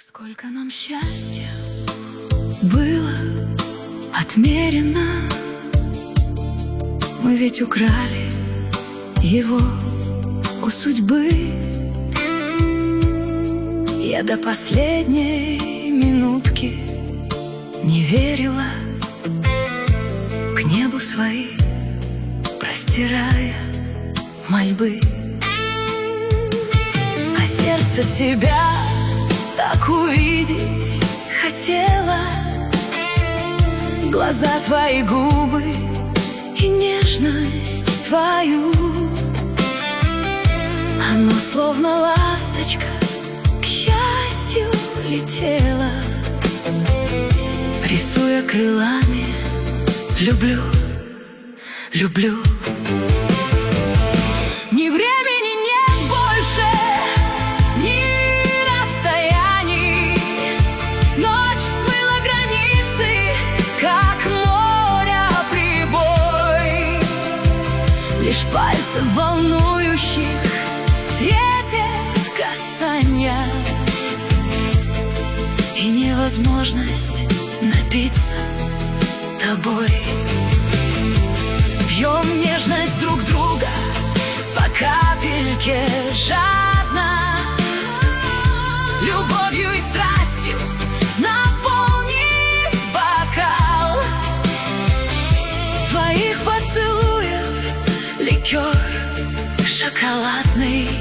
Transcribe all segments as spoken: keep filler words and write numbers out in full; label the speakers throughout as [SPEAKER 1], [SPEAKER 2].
[SPEAKER 1] Сколько нам счастья было отмерено, мы ведь украли его у судьбы. Я до последней минутки не верила, к небу свои простирая мольбы. А сердце тебя так увидеть хотела, глаза твои, губы и нежность твою. Оно словно ласточка к счастью летела, рисуя крылами люблю, люблю. Ни времени нет больше, ни расстояний. Ночь смыла границы, как моря прибой. Лишь пальцев волнующих трепет касания и невозможность напиться тобой. Пьем нежность друг друга по капельке жадно, любовью и страстью наполнив бокал. Твоих поцелуев ликер шоколадный,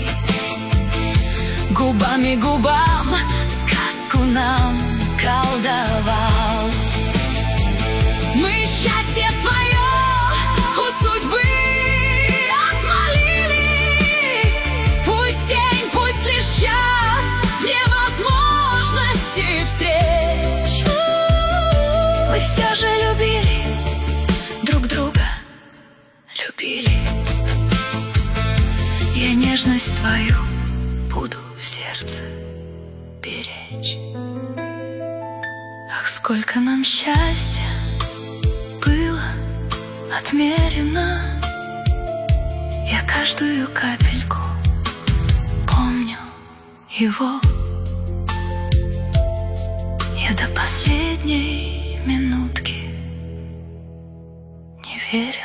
[SPEAKER 1] губами губам сказку нам колдовал. Мы счастье свое у судьбы отмолили. Пусть день, пусть лишь час в невозможности встреч. Мы все же любили друг друга, любили. Я нежность твою буду в сердце беречь. Ах, сколько нам счастья было отмерено, я каждую капельку помню его. Я до последней минутки не верила.